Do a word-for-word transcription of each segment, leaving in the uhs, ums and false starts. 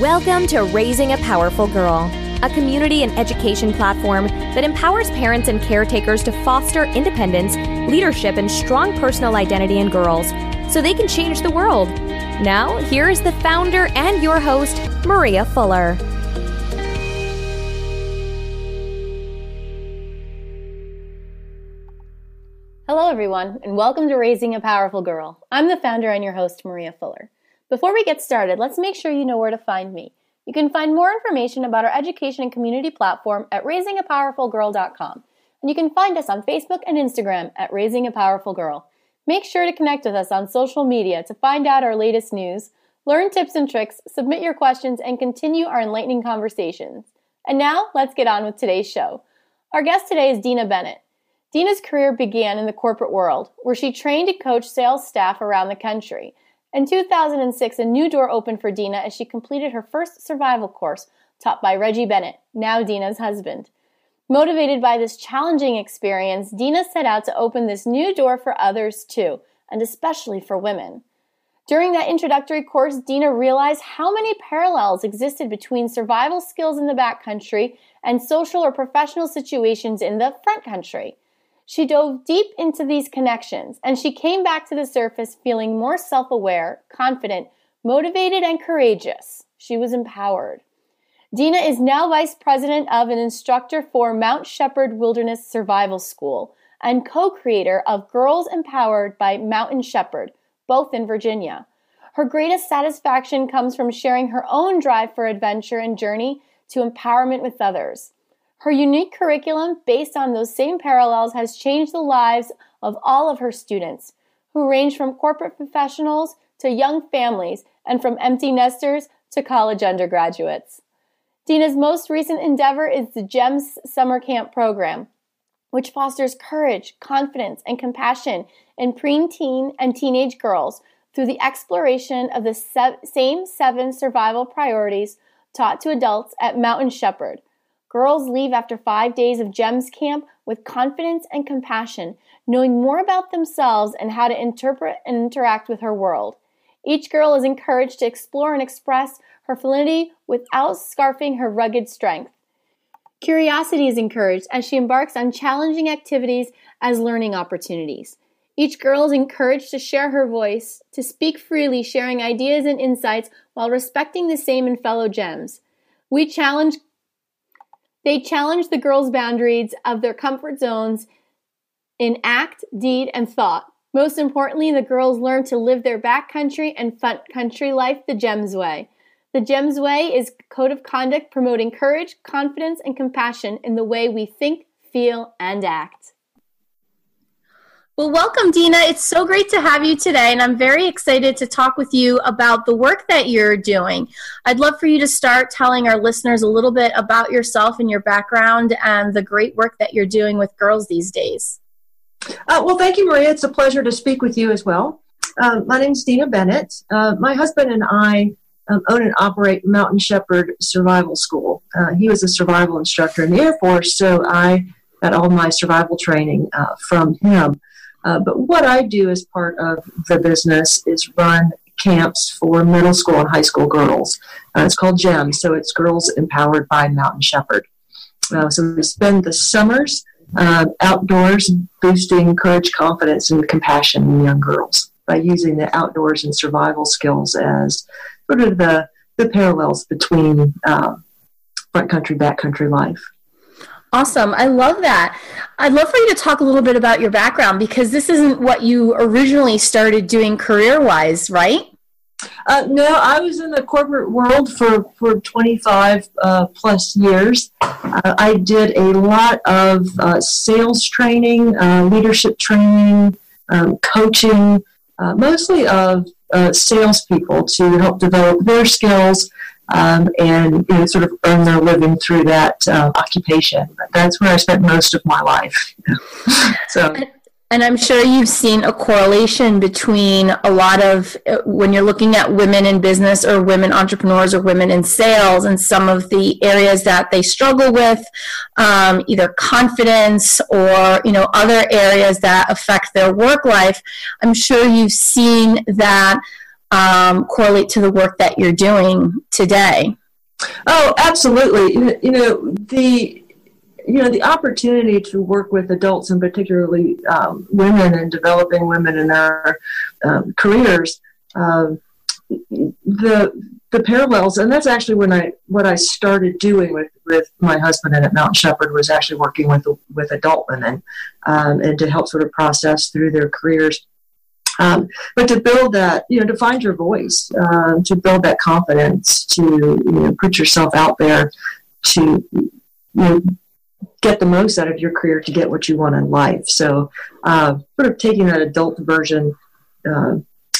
Welcome to Raising a Powerful Girl, a community and education platform that empowers parents and caretakers to foster independence, leadership, and strong personal identity in girls so they can change the world. Now, here is the founder and your host, Maria Fuller. Hello, everyone, and welcome to Raising a Powerful Girl. I'm the founder and your host, Maria Fuller. Before we get started, let's make sure you know where to find me. You can find more information about our education and community platform at raising a powerful girl dot com. And you can find us on Facebook and Instagram at Raising a Powerful Girl. Make sure to connect with us on social media to find out our latest news, learn tips and tricks, submit your questions, and continue our enlightening conversations. And now, let's get on with today's show. Our guest today is Dina Bennett. Dina's career began in the corporate world, where she trained and coached sales staff around the country. In two thousand six, a new door opened for Dina as she completed her first survival course taught by Reggie Bennett, now Dina's husband. Motivated by this challenging experience, Dina set out to open this new door for others too, and especially for women. During that introductory course, Dina realized how many parallels existed between survival skills in the backcountry and social or professional situations in the front country. She dove deep into these connections, and she came back to the surface feeling more self-aware, confident, motivated, and courageous. She was empowered. Dina is now vice president of and instructor for Mount Shepherd Wilderness Survival School and co-creator of Girls Empowered by Mountain Shepherd, both in Virginia. Her greatest satisfaction comes from sharing her own drive for adventure and journey to empowerment with others. Her unique curriculum, based on those same parallels, has changed the lives of all of her students, who range from corporate professionals to young families and from empty nesters to college undergraduates. Dina's most recent endeavor is the GEMS Summer Camp Program, which fosters courage, confidence, and compassion in preteen and teenage girls through the exploration of the se- same seven survival priorities taught to adults at Mountain Shepherd. Girls leave after five days of GEMS camp with confidence and compassion, knowing more about themselves and how to interpret and interact with her world. Each girl is encouraged to explore and express her feminity without scarfing her rugged strength. Curiosity is encouraged as she embarks on challenging activities as learning opportunities. Each girl is encouraged to share her voice, to speak freely, sharing ideas and insights while respecting the same in fellow GEMS. We challenge They challenge the girls' boundaries of their comfort zones in act, deed, and thought. Most importantly, the girls learn to live their backcountry and front country life the GEMS way. The GEMS way is a code of conduct promoting courage, confidence, and compassion in the way we think, feel, and act. Well, welcome, Dina. It's so great to have you today, and I'm very excited to talk with you about the work that you're doing. I'd love for you to start telling our listeners a little bit about yourself and your background and the great work that you're doing with girls these days. Uh, well, thank you, Maria. It's a pleasure to speak with you as well. Uh, my name is Dina Bennett. Uh, my husband and I um, own and operate Mountain Shepherd Survival School. Uh, he was a survival instructor in the Air Force, so I got all my survival training uh, from him. Uh, but what I do as part of the business is run camps for middle school and high school girls. Uh, it's called GEMS, so it's Girls Empowered by Mountain Shepherd. Uh, so we spend the summers uh, outdoors boosting courage, confidence, and compassion in young girls by using the outdoors and survival skills as sort of the, the parallels between uh, front country, back country life. Awesome. I love that. I'd love for you to talk a little bit about your background, because this isn't what you originally started doing career-wise, right? Uh, no, I was in the corporate world for, for twenty-five uh, plus years. Uh, I did a lot of uh, sales training, uh, leadership training, um, coaching, uh, mostly of uh, salespeople to help develop their skills Um, and you know, sort of earn their living through that uh, occupation. But that's where I spent most of my life. So, and I'm sure you've seen a correlation between a lot of, uh, when you're looking at women in business or women entrepreneurs or women in sales, and some of the areas that they struggle with, um, either confidence or, you know, other areas that affect their work life. I'm sure you've seen that um, correlate to the work that you're doing today? Oh, absolutely. You know, you know the you know the opportunity to work with adults, and particularly um, women, and developing women in their um, careers. Um, the the parallels, and that's actually when I what I started doing with, with my husband and at Mountain Shepherd, was actually working with with adult women, um, and to help sort of process through their careers. Um, but to build that, you know, to find your voice, um, to build that confidence, to, you know, put yourself out there, to, you know, get the most out of your career, to get what you want in life. So uh, sort of taking that adult version uh,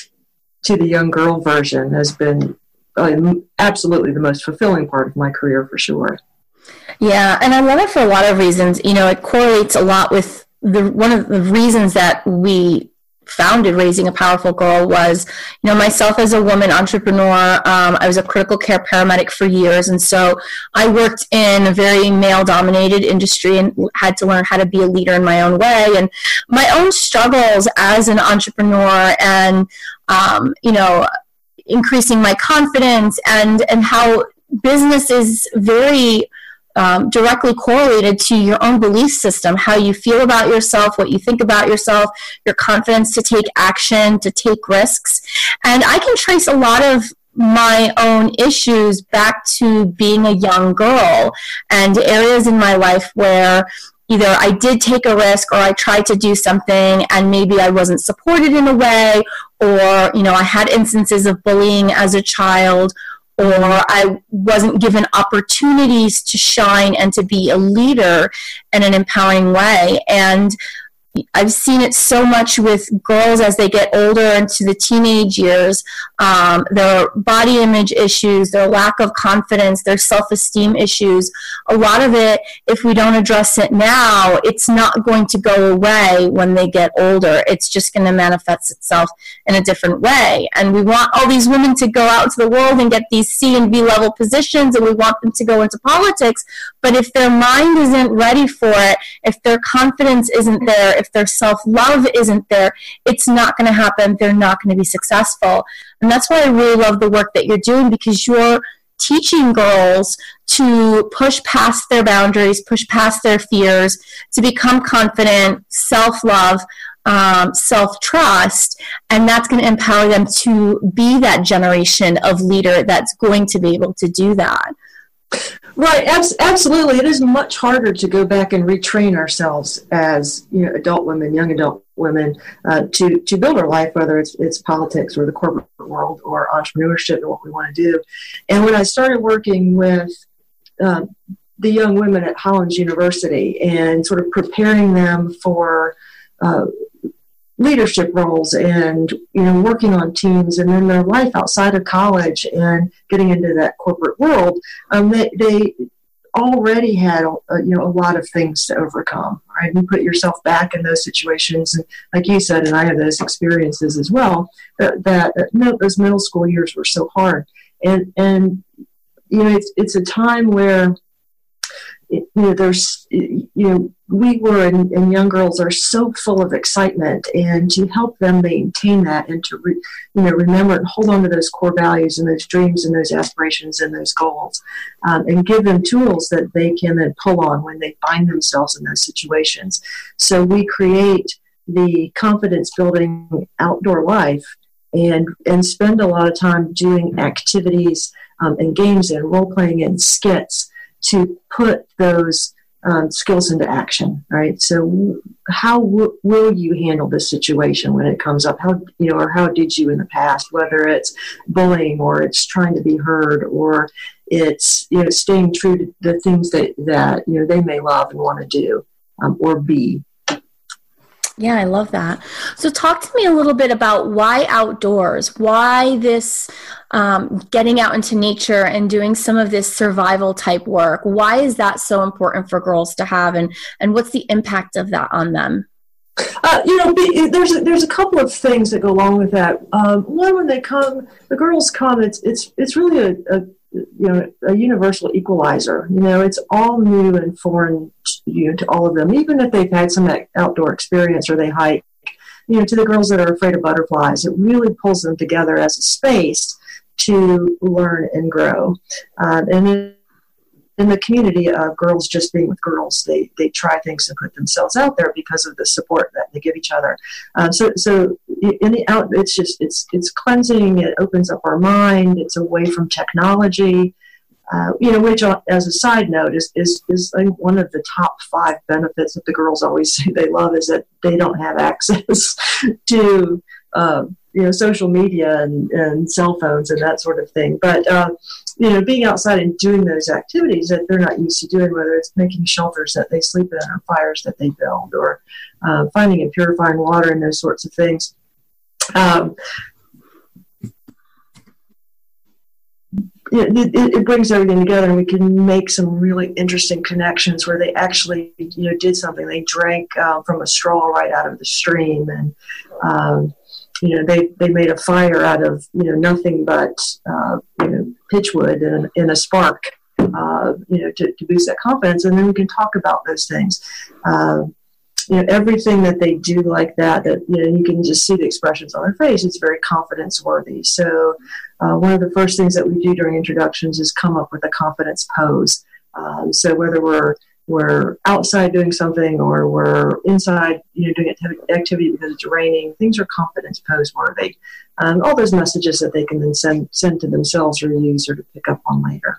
to the young girl version has been uh, absolutely the most fulfilling part of my career, for sure. Yeah, and I love it for a lot of reasons. You know, it correlates a lot with the one of the reasons that we founded Raising a Powerful Girl was, you know, myself as a woman entrepreneur, um, I was a critical care paramedic for years. And so I worked in a very male-dominated industry and had to learn how to be a leader in my own way. And my own struggles as an entrepreneur and, um, you know, increasing my confidence and, and how business is very Um, directly correlated to your own belief system, how you feel about yourself, what you think about yourself, your confidence to take action, to take risks. And I can trace a lot of my own issues back to being a young girl and areas in my life where either I did take a risk or I tried to do something and maybe I wasn't supported in a way, or, you know, I had instances of bullying as a child, or I wasn't given opportunities to shine and to be a leader in an empowering way. And I've seen it so much with girls as they get older into the teenage years, um, their body image issues, their lack of confidence, their self-esteem issues. A lot of it, if we don't address it now, it's not going to go away when they get older. It's just going to manifest itself in a different way. And we want all these women to go out into the world and get these C and B level positions, and we want them to go into politics. But if their mind isn't ready for it, if their confidence isn't there, if their self-love isn't there, it's not going to happen. They're not going to be successful. And that's why I really love the work that you're doing, because you're teaching girls to push past their boundaries, push past their fears, to become confident, self-love, um, self-trust, and that's going to empower them to be that generation of leader that's going to be able to do that. Right, abs- absolutely. It is much harder to go back and retrain ourselves as, you know, adult women, young adult women, uh, to to build our life, whether it's it's politics or the corporate world or entrepreneurship or what we want to do. And when I started working with uh, the young women at Hollins University and sort of preparing them for uh, leadership roles and, you know, working on teams, and then their life outside of college and getting into that corporate world, um, they, they already had, uh, you know, a lot of things to overcome, right? You put yourself back in those situations, and like you said, and I have those experiences as well, that, that, that those middle school years were so hard. And, and you know, it's, it's a time where, you know, there's, you know, we were, and, and young girls are so full of excitement, and to help them maintain that and to, re, you know, remember and hold on to those core values and those dreams and those aspirations and those goals, um, and give them tools that they can then pull on when they find themselves in those situations. So we create the confidence building outdoor life and, and spend a lot of time doing activities um, and games and role playing and skits to put those um, skills into action, right? So how w- will you handle this situation when it comes up? How, you know, or how did you in the past, whether it's bullying or it's trying to be heard or it's, you know, staying true to the things that, that, you know, they may love and want to do um, or be. Yeah, I love that. So talk to me a little bit about why outdoors, why this um, getting out into nature and doing some of this survival type work. Why is that so important for girls to have, and, and what's the impact of that on them? Uh, you know, there's a, there's a couple of things that go along with that. Um, one, when they come, the girls come, it's it's it's really a, a you know a universal equalizer. You know, it's all new and foreign, you know, to all of them, even if they've had some outdoor experience or they hike. you know, to the girls that are afraid of butterflies, it really pulls them together as a space to learn and grow. Uh, and in, in the community of girls just being with girls, they they try things and put themselves out there because of the support that they give each other. Um, so so in the out, it's just it's it's cleansing. It opens up our mind. It's away from technology. Uh, you know, which, as a side note, is is is like one of the top five benefits that the girls always say they love is that they don't have access to uh, you know social media and, and cell phones and that sort of thing. But uh, you know, being outside and doing those activities that they're not used to doing, whether it's making shelters that they sleep in or fires that they build, or uh, finding and purifying water and those sorts of things. Um, It, it, it brings everything together, and we can make some really interesting connections where they actually, you know, did something. They drank uh, from a straw right out of the stream, and um, you know, they, they made a fire out of you know nothing but uh, you know pitchwood and, and a spark, uh, you know, to, to boost that confidence. And then we can talk about those things. Uh, You know, everything that they do like that, that, you know, you can just see the expressions on their face. It's very confidence worthy. So uh, one of the first things that we do during introductions is come up with a confidence pose. Um, so whether we're we're outside doing something or we're inside, you know, doing activity because it's raining, things are confidence pose worthy. Um, all those messages that they can then send send to themselves or use or to pick up on later.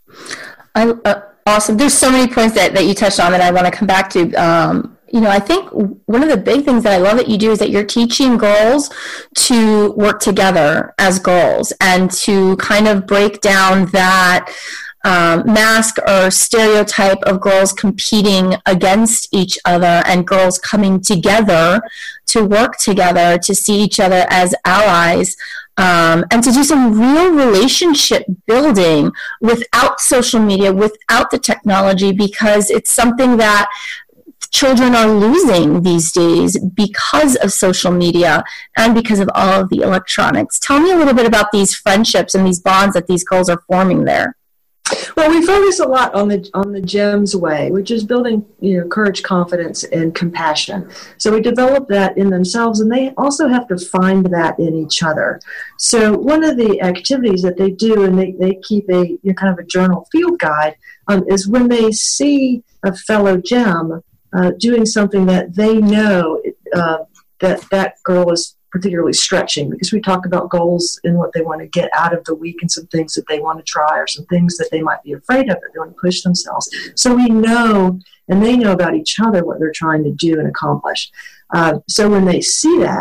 I, uh, awesome. There's so many points that, that you touched on that I want to come back to. Um, You know, I think one of the big things that I love that you do is that you're teaching girls to work together as girls and to kind of break down that um, mask or stereotype of girls competing against each other and girls coming together to work together, to see each other as allies. Um, and to do some real relationship building without social media, without the technology, because it's something that children are losing these days because of social media and because of all of the electronics. Tell me a little bit about these friendships and these bonds that these girls are forming there. Well, we focus a lot on the on the GEMS way, which is building, you know, courage, confidence, and compassion. So we develop that in themselves, and they also have to find that in each other. So one of the activities that they do, and they, they keep a you know, kind of a journal field guide, um, is when they see a fellow GEM uh, doing something that they know uh, that that girl is particularly stretching, because we talk about goals and what they want to get out of the week and some things that they want to try or some things that they might be afraid of that they want to push themselves. So we know, and they know about each other what they're trying to do and accomplish. Uh, so when they see that,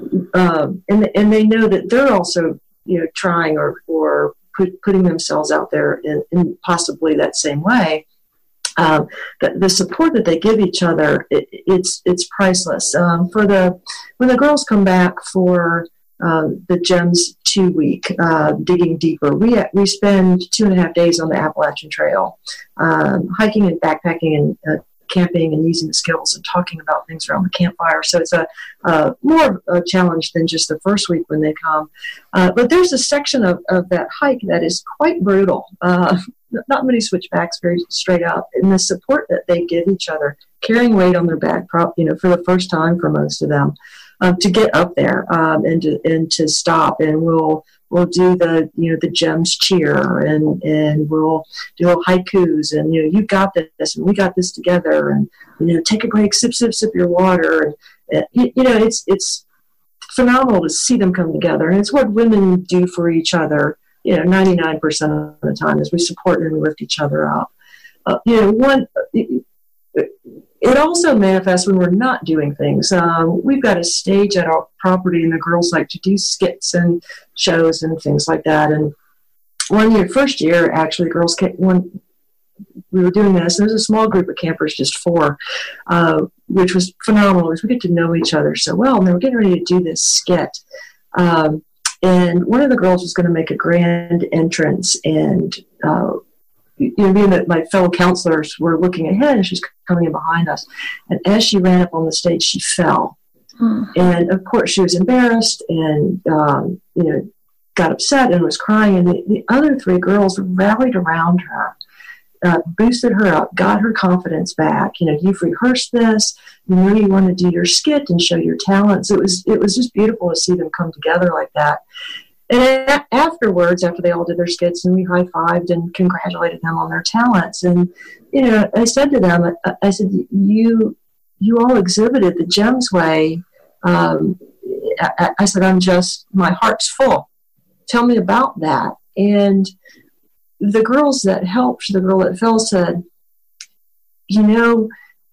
um, and and they know that they're also you know trying or or put, putting themselves out there in, in possibly that same way. Um, the, the support that they give each other, it, it's it's priceless. Um, for the when the girls come back for uh, the GEMS two week uh, digging deeper, we we spend two and a half days on the Appalachian Trail, um, hiking and backpacking and uh, camping and using the skills and talking about things around the campfire. So it's a uh, more of a challenge than just the first week when they come. Uh, but there's a section of, of that hike that is quite brutal. Uh, not many switchbacks, very straight up. And the support that they give each other, carrying weight on their back, you know, for the first time for most of them, um, to get up there um, and to and to stop, and we'll we'll do the you know the GEMS cheer, and and we'll do haikus, and you know you got this, and we got this together, and you know take a break, sip sip sip your water, and uh, you, you know it's it's phenomenal to see them come together, and it's what women do for each other. You know, ninety-nine percent of the time is we support and we lift each other up. Uh, you know, one, it, it also manifests when we're not doing things. Um, we've got a stage at our property, and the girls like to do skits and shows and things like that. And one year, first year, actually, girls came, one, we were doing this. There was a small group of campers, just four, uh, which was phenomenal because we get to know each other so well. And they were getting ready to do this skit. Um, And one of the girls was going to make a grand entrance, and uh, you know, being that my fellow counselors were looking ahead, and she's coming in behind us. And as she ran up on the stage, she fell, hmm. and of course she was embarrassed and um, you know got upset and was crying. And the, the other three girls rallied around her uh, boosted her up, got her confidence back. You know, you've rehearsed this. You know you want to do your skit and show your talents. It was it was just beautiful to see them come together like that. And a- afterwards, after they all did their skits, and we high-fived and congratulated them on their talents. And, you know, I said to them, I, I said, you you all exhibited the GEMS way. Um, I, I said, I'm just, my heart's full. Tell me about that. And the girls that helped, the girl that fell said, you know,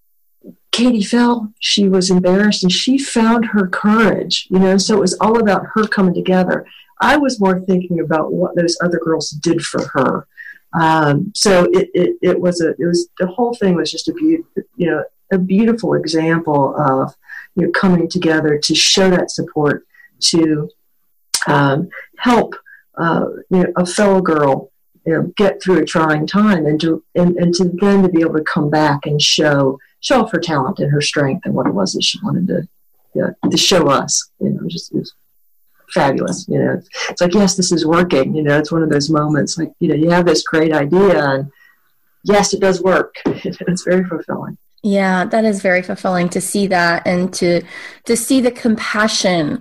Katie fell, she was embarrassed, and she found her courage, you know, so it was all about her coming together. I was more thinking about what those other girls did for her. Um, so it, it, it was a, it was, the whole thing was just a beautiful, you know, a beautiful example of, you know, coming together to show that support, to um, help, uh, you know, a fellow girl, you know, get through a trying time, and to, and, and to then to be able to come back and show, show off her talent and her strength and what it was that she wanted to, you know, to show us, you know, just, it was fabulous. You know, it's like, yes, this is working. You know, it's one of those moments like, you know, you have this great idea and yes, it does work. It's very fulfilling. Yeah, that is very fulfilling to see that, and to to see the compassion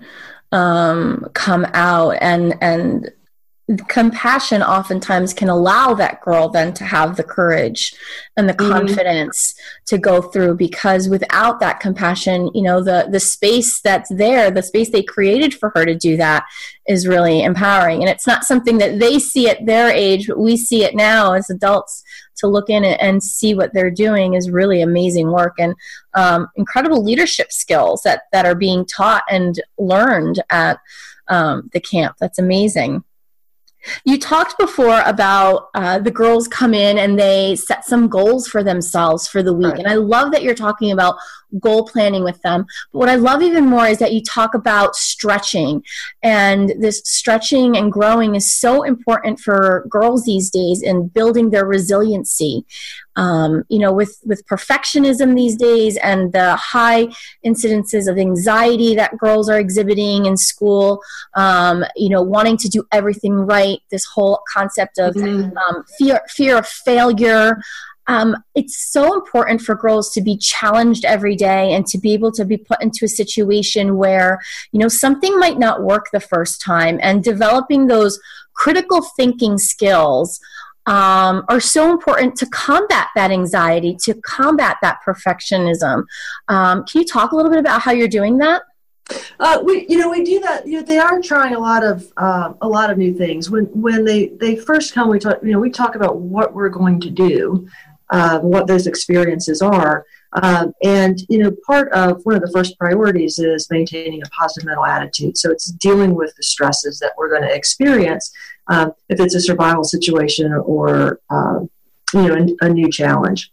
um, come out, and and compassion oftentimes can allow that girl then to have the courage and the mm-hmm. confidence to go through, because without that compassion, you know, the the space that's there, the space they created for her to do that is really empowering. And it's not something that they see at their age, but we see it now as adults. To look in it and see what they're doing is really amazing work, and um, incredible leadership skills that, that are being taught and learned at um, the camp. That's amazing. You talked before about uh, the girls come in and they set some goals for themselves for the week. Right. And I love that you're talking about goal planning with them. But what I love even more is that you talk about stretching. And this stretching and growing is so important for girls these days in building their resiliency. Um, you know, with, with perfectionism these days and the high incidences of anxiety that girls are exhibiting in school, um, you know, wanting to do everything right, this whole concept of mm-hmm. um, fear, fear of failure. Um, it's so important for girls to be challenged every day and to be able to be put into a situation where, you know, something might not work the first time, and developing those critical thinking skills um, are so important to combat that anxiety, to combat that perfectionism. Um, can you talk a little bit about how you're doing that? Uh, we, you know, we do that. You know, they are trying a lot of uh, a lot of new things. When when they, they first come, we talk. You know, we talk about what we're going to do, uh, what those experiences are, um, and you know, part of one of the first priorities is maintaining a positive mental attitude. So it's dealing with the stresses that we're going to experience, um, if it's a survival situation or uh, you know, a, a new challenge.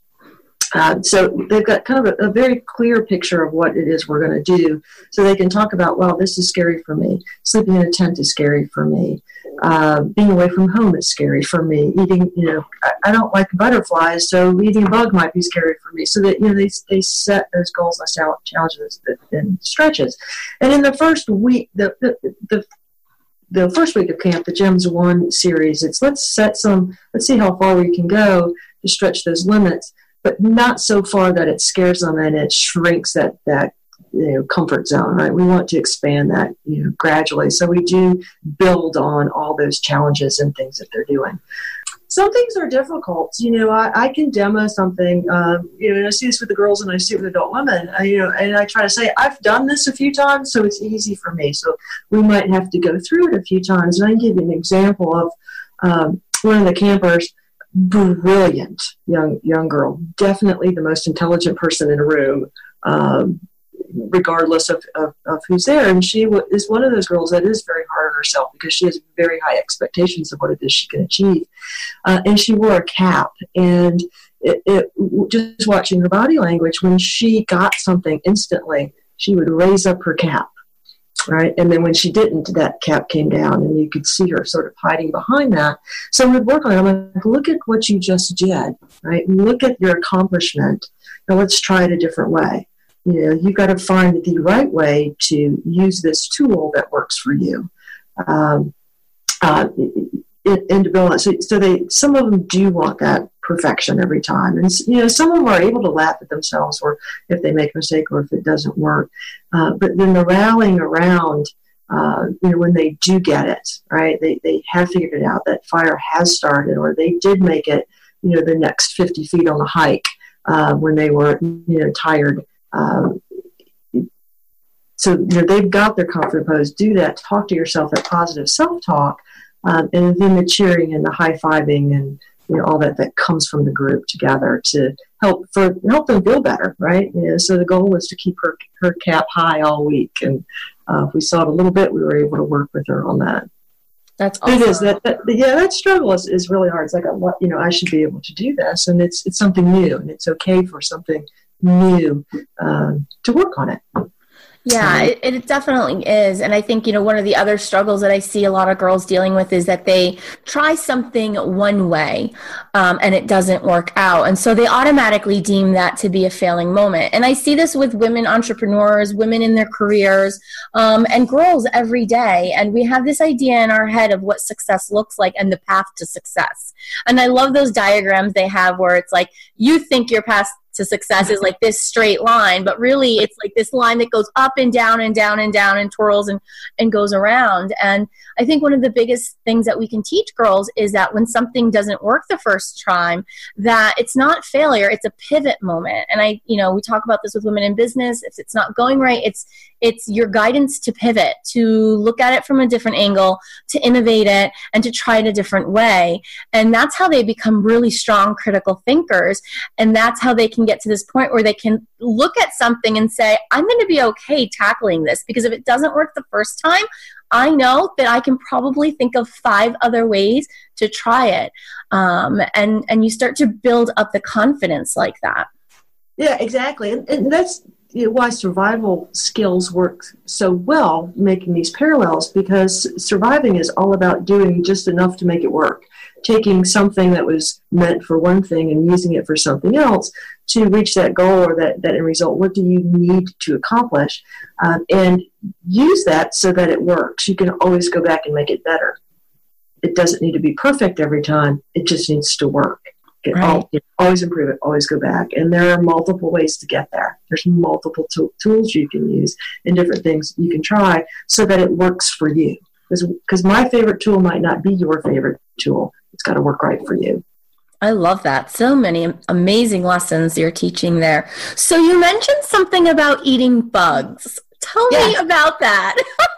Uh, so they've got kind of a, a very clear picture of what it is we're going to do, so they can talk about, well, this is scary for me. Sleeping in a tent is scary for me. Uh, being away from home is scary for me. Eating, you know, I, I don't like butterflies, so eating a bug might be scary for me. So that, you know, they they set those goals and challenges and stretches. And in the first week, the the, the the first week of camp, the GEMS One series, it's let's set some, let's see how far we can go to stretch those limits, but not so far that it scares them and it shrinks that, that you know, comfort zone, right? We want to expand that, you know, gradually. So we do build on all those challenges and things that they're doing. Some things are difficult. You know, I, I can demo something, um, you know, and I see this with the girls and I see it with adult women, I, you know, and I try to say, I've done this a few times, so it's easy for me. So we might have to go through it a few times. And I can give you an example of um, one of the campers, brilliant young young girl, definitely the most intelligent person in a room, um, regardless of, of, of who's there. And she w- is one of those girls that is very hard on herself because she has very high expectations of what it is she can achieve. Uh, and she wore a cap, and it, it just watching her body language, when she got something instantly, she would raise up her cap. Right. And then when she didn't, that cap came down and you could see her sort of hiding behind that. So we'd work on it. I'm like, look at what you just did. Right. Look at your accomplishment. Now let's try it a different way. You know, you've got to find the right way to use this tool that works for you. Um, uh, and to build on. So, so they, some of them do want that perfection every time. And, you know, some of them are able to laugh at themselves, or if they make a mistake, or if it doesn't work. Uh, but then the rallying around, uh, you know, when they do get it, right, they, they have figured it out, that fire has started, or they did make it, you know, the next fifty feet on the hike uh, when they were, you know, tired. Um, so, you know, they've got their comfort pose. Do that. Talk to yourself, that positive self-talk. Um, and then the cheering and the high-fiving and, you know, all that that comes from the group together to help for help them feel better, right? You know, so the goal was to keep her her cap high all week, and uh, if we saw it a little bit, we were able to work with her on that. That's awesome. It is that, that yeah, that struggle is, is really hard. It's like, you know, I should be able to do this, and it's it's something new, and it's okay for something new um, to work on it. Yeah, it, it definitely is. And I think, you know, one of the other struggles that I see a lot of girls dealing with is that they try something one way um, and it doesn't work out. And so they automatically deem that to be a failing moment. And I see this with women entrepreneurs, women in their careers, um, and girls every day. And we have this idea in our head of what success looks like and the path to success. And I love those diagrams they have where it's like, you think your path to success is like this straight line, but really it's like this line that goes up and down and down and down and twirls and, and goes around. And I think one of the biggest things that we can teach girls is that when something doesn't work the first time, that it's not failure, it's a pivot moment. And I, you know, we talk about this with women in business. If it's not going right, it's it's your guidance to pivot, to look at it from a different angle, to innovate it, and to try it a different way. And that's how they become really strong critical thinkers. And that's how they can get to this point where they can look at something and say, I'm going to be okay tackling this, because if it doesn't work the first time, I know that I can probably think of five other ways to try it. Um, and, and you start to build up the confidence like that. Yeah, exactly. And, and that's, you know, why survival skills work so well, making these parallels, because surviving is all about doing just enough to make it work. Taking something that was meant for one thing and using it for something else to reach that goal or that, that end result. What do you need to accomplish? Um, and use that so that it works. You can always go back and make it better. It doesn't need to be perfect every time. It just needs to work. Get right. all, you know, always improve it, always go back. And there are multiple ways to get there. There's multiple to- tools you can use and different things you can try so that it works for you. Because my favorite tool might not be your favorite tool. It's got to work right for you. I love that. So many amazing lessons you're teaching there. So you mentioned something about eating bugs. Tell yes. me about that.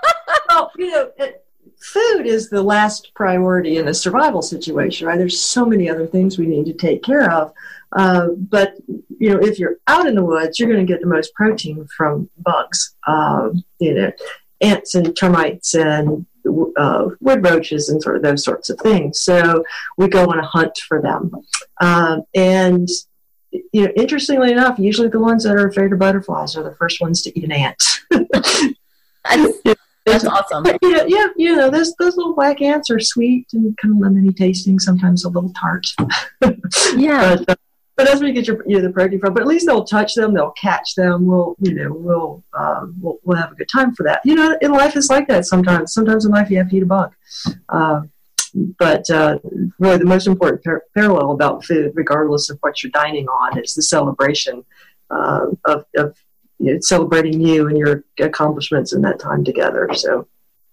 Well, you know, it, food is the last priority in a survival situation, right? There's so many other things we need to take care of. Uh, but, you know, if you're out in the woods, you're going to get the most protein from bugs, um, you know, ants and termites and uh, wood roaches and sort of those sorts of things. So we go on a hunt for them. Um, and, you know, interestingly enough, usually the ones that are afraid of butterflies are the first ones to eat an ant. That's, that's awesome. But, yeah, yeah, you know, those those little black ants are sweet and kind of lemony tasting, sometimes a little tart. Yeah. But, uh, but that's where you get your you know, the protein from. But at least they'll touch them, they'll catch them. We'll you know we'll um, we'll, we'll have a good time for that. You know, in life it's like that sometimes. Sometimes in life you have to eat a bug. Uh, but uh, really, the most important par- parallel about food, regardless of what you're dining on, is the celebration uh, of. of you know, celebrating you and your accomplishments in that time together. So,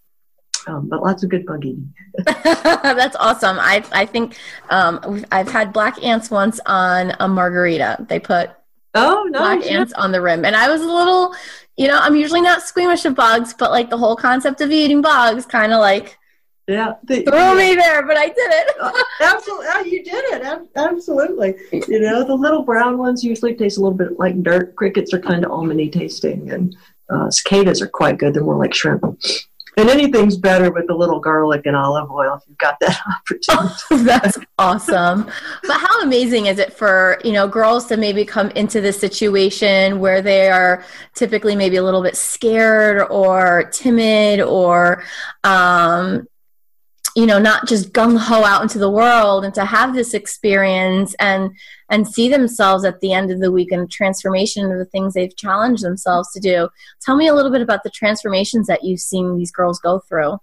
um, but lots of good bug eating. That's awesome. I I think um, I've had black ants once on a margarita. They put oh nice, black yeah. ants on the rim, and I was a little, you know, I'm usually not squeamish of bugs, but like the whole concept of eating bugs, kind of like. Yeah, the, threw yeah. me there, but I did it. Absolutely, oh, you did it. Absolutely. You know, the little brown ones usually taste a little bit like dirt. Crickets are kind of almondy tasting, and uh, cicadas are quite good. They're more like shrimp. And anything's better with a little garlic and olive oil if you've got that opportunity. Oh, that's awesome. But how amazing is it for, you know, girls to maybe come into this situation where they are typically maybe a little bit scared or timid or, um, you know, not just gung-ho out into the world, and to have this experience and and see themselves at the end of the week in a transformation of the things they've challenged themselves to do. Tell me a little bit about the transformations that you've seen these girls go through.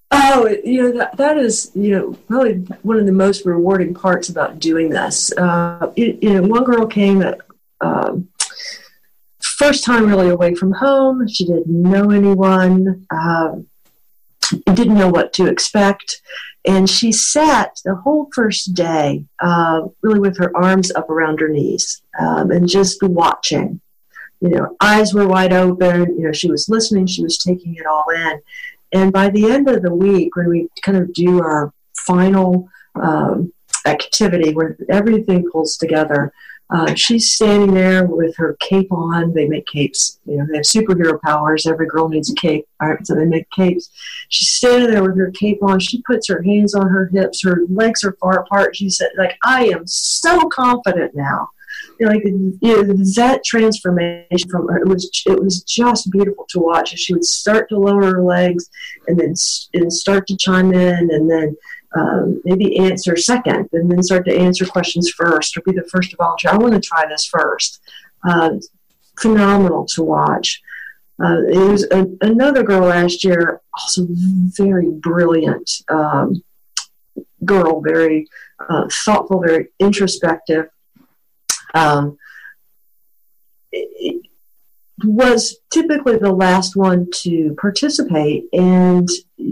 Oh, you know, that, that is, you know, probably one of the most rewarding parts about doing this. Uh, it, you know, one girl came at, um, first time really away from home. She didn't know anyone, um, didn't know what to expect. And she sat the whole first day, uh, really with her arms up around her knees, um, and just watching. You know, eyes were wide open. You know, she was listening. She was taking it all in. And by the end of the week, when we kind of do our final um, activity where everything pulls together, uh, she's standing there with her cape on. They make capes. You know, they have superhero powers. Every girl needs a cape. All right, so they make capes. She's standing there with her cape on. She puts her hands on her hips. Her legs are far apart. She said, like, I am so confident now. You know, like, you know, that transformation from her, it was it was just beautiful to watch. She would start to lower her legs and then and start to chime in, and then um, maybe answer second, and then start to answer questions first, or be the first to volunteer. I want to try this first. Uh, phenomenal to watch. Uh, there was a, another girl last year, also very brilliant um, girl, very uh, thoughtful, very introspective. Um, it was typically the last one to participate, and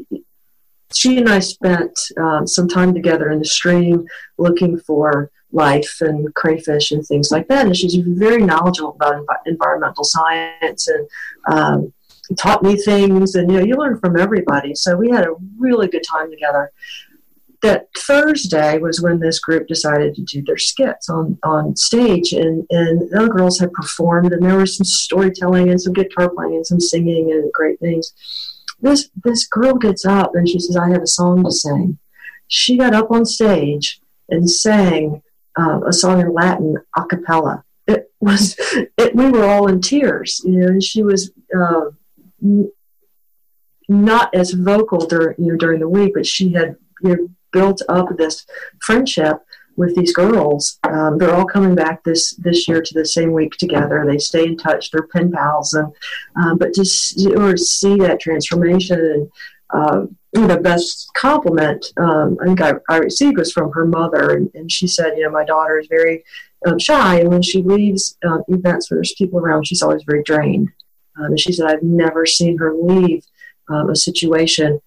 she and I spent um, some time together in the stream looking for life and crayfish and things like that. And she's very knowledgeable about env- environmental science, and um, taught me things. And you know, you learn from everybody. So we had a really good time together. That Thursday was when this group decided to do their skits on, on stage, and, and the other girls had performed, and there was some storytelling and some guitar playing and some singing and great things. This this girl gets up and she says, I have a song to sing. She got up on stage and sang uh, a song in Latin a cappella. It was, it, we were all in tears, you know, and she was uh, n- not as vocal during, you know, during the week, but she had, you know, built up this friendship with these girls. Um, they're all coming back this, this year to the same week together. They stay in touch. They're pen pals. And, um, but to see, or see that transformation, and uh, the best compliment um, I think I, I received was from her mother. And, and she said, you know, my daughter is very um, shy. And when she leaves uh, events where there's people around, she's always very drained. Um, and she said, I've never seen her leave um, a situation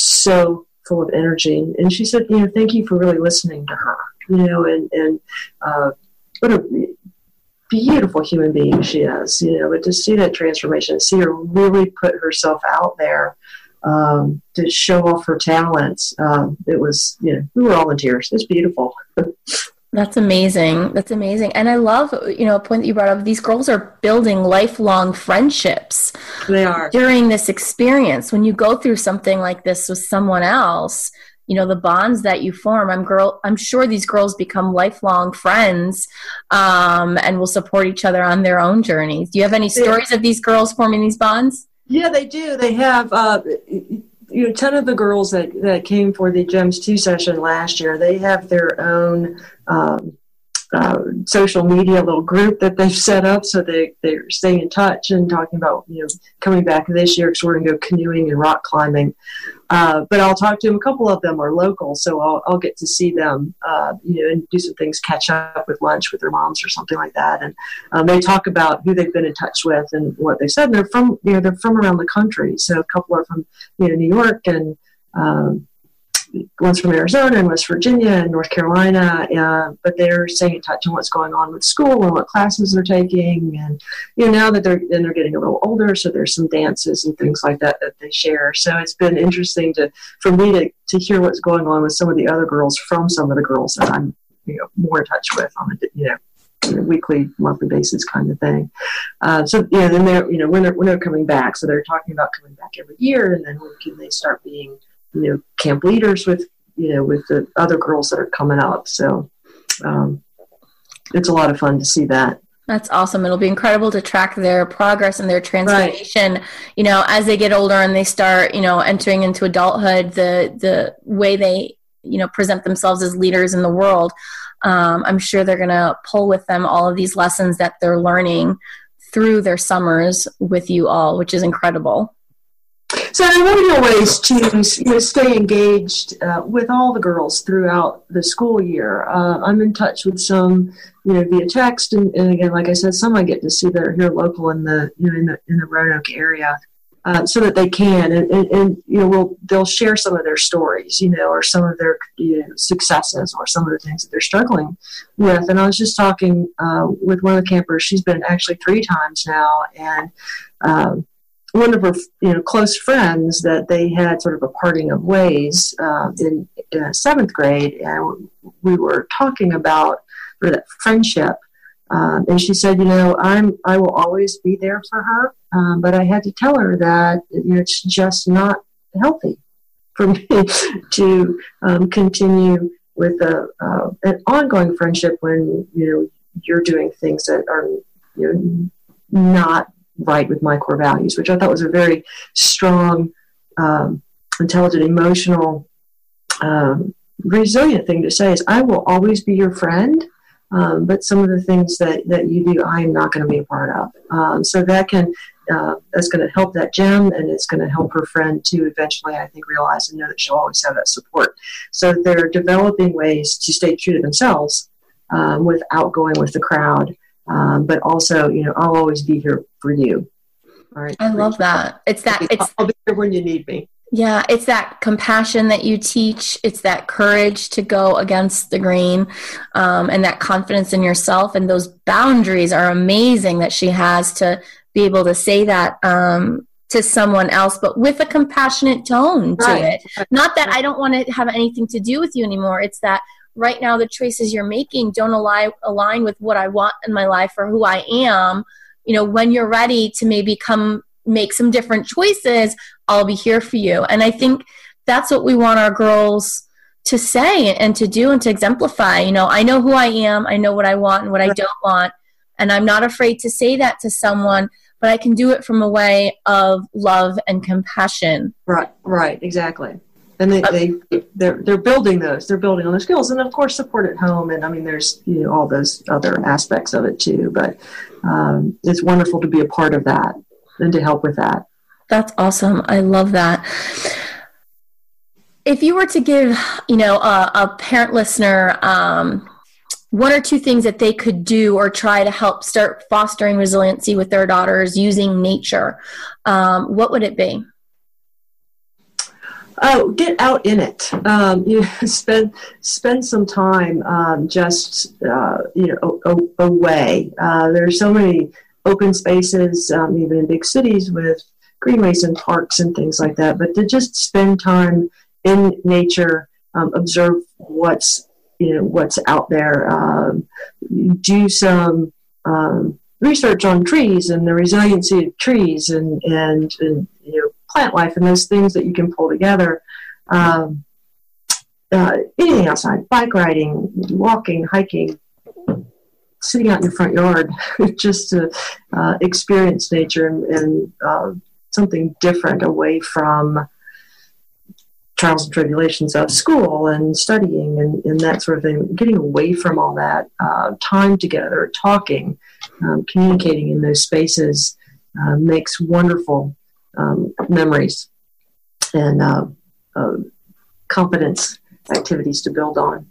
so full of energy. And she said, you know, thank you for really listening to her, you know, and, and uh, what a beautiful human being she is, you know, but to see that transformation, see her really put herself out there um, to show off her talents. Um, it was, you know, we were all in tears. It's beautiful. That's amazing. That's amazing. And I love, you know, a point that you brought up. These girls are building lifelong friendships. They are. During this experience. When you go through something like this with someone else, you know, the bonds that you form, I'm girl, I'm sure these girls become lifelong friends um, and will support each other on their own journeys. Do you have any stories of these girls forming these bonds? Yeah, they do. They have, uh, you know, ten of the girls that, that came for the GEMS two session last year, they have their own um, uh, social media little group that they've set up, so they, they're staying in touch and talking about, you know, coming back this year because we're going to go canoeing and rock climbing. Uh, but I'll talk to them. A couple of them are local, so I'll, I'll get to see them, uh, you know, and do some things, catch up with lunch with their moms or something like that. And um, they talk about who they've been in touch with and what they said. And they're from, you know, they're from around the country. So a couple are from, you know, New York, and um, one's from Arizona and West Virginia and North Carolina. Uh, but they're staying in touch on what's going on with school and what classes they're taking. And, you know, now that they're, then they're getting a little older, so there's some dances and things like that that they share. So it's been interesting to, for me to, to hear what's going on with some of the other girls from some of the girls that I'm, you know, more in touch with on a, you know, weekly, monthly basis kind of thing. Uh, so, yeah, then they're, you know, when they're, when they're coming back, so they're talking about coming back every year, and then when can they start being, you know, camp leaders with, you know, with the other girls that are coming up. So um, it's a lot of fun to see that. That's awesome. It'll be incredible to track their progress and their transformation, right. You know, as they get older and they start, you know, entering into adulthood, the, the way they, you know, present themselves as leaders in the world. Um, I'm sure they're going to pull with them all of these lessons that they're learning through their summers with you all, which is incredible. So one of the ways to you know, stay engaged uh, with all the girls throughout the school year, uh, I'm in touch with some, you know, via text, and, and again, like I said, some I get to see that are here local in the, you know, in the in the Roanoke area, uh, so that they can, and, and, and you know, we'll they'll share some of their stories, you know, or some of their you know, successes, or some of the things that they're struggling with. And I was just talking uh, with one of the campers. She's been actually three times now, and um, one of her, you know, close friends that they had sort of a parting of ways uh, in, in seventh grade, and we were talking about sort of that friendship. Um, and she said, you know, I'm I will always be there for her, um, but I had to tell her that you know it's just not healthy for me to um, continue with a uh, an ongoing friendship when you know you're doing things that are you know not right with my core values, which I thought was a very strong, um, intelligent, emotional, um, resilient thing to say. Is I will always be your friend, um, but some of the things that, that you do, I am not going to be a part of. Um, so that can uh, that's going to help that gem, and it's going to help her friend to eventually, I think, realize and know that she'll always have that support. So they're developing ways to stay true to themselves um, without going with the crowd. Um, but also, you know, I'll always be here for you. All right. I love that. It's that, it's, I'll be here when you need me. Yeah. It's that compassion that you teach. It's that courage to go against the grain, um, and that confidence in yourself. And those boundaries are amazing that she has to be able to say that, um, to someone else, but with a compassionate tone to right. it. Not that I don't want to have anything to do with you anymore. It's that, right now, the choices you're making don't align, align with what I want in my life or who I am. You know, when you're ready to maybe come make some different choices, I'll be here for you. And I think that's what we want our girls to say and to do and to exemplify. You know, I know who I am. I know what I want and what I don't want. And I'm not afraid to say that to someone, but I can do it from a way of love and compassion. Right, right, exactly. And they, they, they're, they're building those, they're building on their skills, and of course support at home. And I mean, there's, you know, all those other aspects of it too, but um, it's wonderful to be a part of that and to help with that. That's awesome. I love that. If you were to give, you know, a, a parent listener, um, one or two things that they could do or try to help start fostering resiliency with their daughters using nature, um, what would it be? Oh, get out in it. Um, you know, spend spend some time um, just uh, you know a, a, away. Uh, there are so many open spaces, um, even in big cities, with greenways and parks and things like that. But to just spend time in nature, um, observe what's you know what's out there. Um, do some um, research on trees and the resiliency of trees, and and, and you know. plant life and those things that you can pull together. Um, uh, anything outside, bike riding, walking, hiking, sitting out in your front yard, just to uh, experience nature and, and uh, something different away from trials and tribulations of school and studying and, and that sort of thing. Getting away from all that, uh, time together, talking, um, communicating in those spaces uh, makes wonderful Um, memories and uh, uh, confidence activities to build on.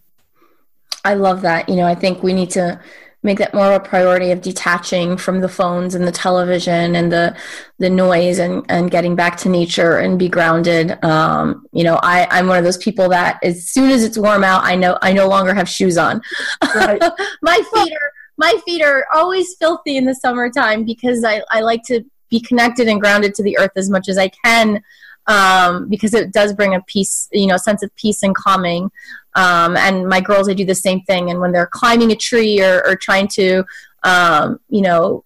I love that. You know, I think we need to make that more of a priority of detaching from the phones and the television and the the noise and, and getting back to nature and be grounded. Um, you know, I, I'm one of those people that as soon as it's warm out, I know I no longer have shoes on. Right. my feet are my feet are always filthy in the summertime because I, I like to be connected and grounded to the earth as much as I can, um, because it does bring a peace, you know, sense of peace and calming. Um, and my girls, they do the same thing. And when they're climbing a tree or, or trying to, um, you know,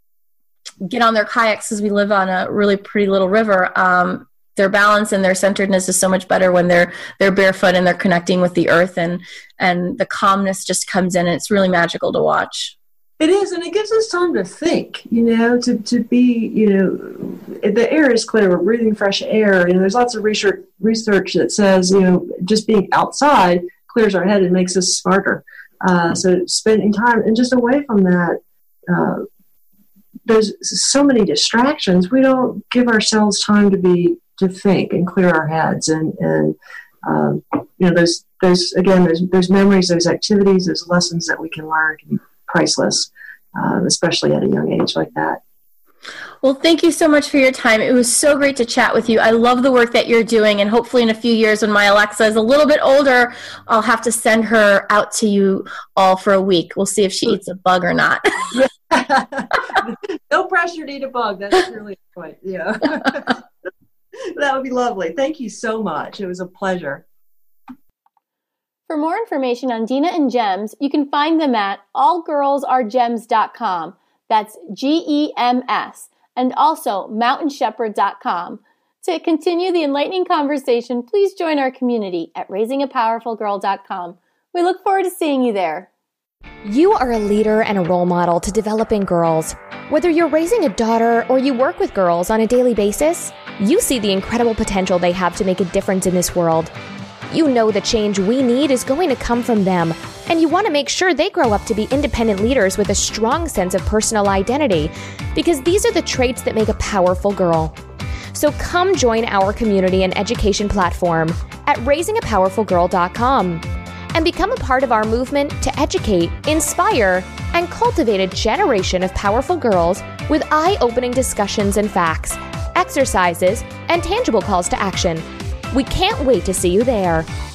get on their kayaks, because we live on a really pretty little river, um, their balance and their centeredness is so much better when they're they're barefoot and they're connecting with the earth, and and the calmness just comes in. And it's really magical to watch. It is, and it gives us time to think, you know, to, to be, you know, the air is clear, we're breathing fresh air. You know, there's lots of research research that says, you know, just being outside clears our head and makes us smarter. Uh, so spending time, and just away from that, uh, there's so many distractions. We don't give ourselves time to be to think and clear our heads. And, and um, you know, those, those again, those, those memories, those activities, those lessons that we can learn can be priceless, um, especially at a young age like that. Well, thank you so much for your time. It was so great to chat with you. I love the work that you're doing, and hopefully in a few years when my Alexa is a little bit older, I'll have to send her out to you all for a week. We'll see if she eats a bug or not. No pressure to eat a bug. That's really the point. Yeah. That would be lovely. Thank you so much. It was a pleasure. For more information on Dina and Gems, you can find them at all girls are gems dot com. That's G E M S. And also mountain shepherd dot com. To continue the enlightening conversation, please join our community at raising a powerful girl dot com. We look forward to seeing you there. You are a leader and a role model to developing girls. Whether you're raising a daughter or you work with girls on a daily basis, you see the incredible potential they have to make a difference in this world. You know the change we need is going to come from them, and you want to make sure they grow up to be independent leaders with a strong sense of personal identity, because these are the traits that make a powerful girl. So come join our community and education platform at raising a powerful girl dot com and become a part of our movement to educate, inspire, and cultivate a generation of powerful girls with eye-opening discussions and facts, exercises, and tangible calls to action. We can't wait to see you there.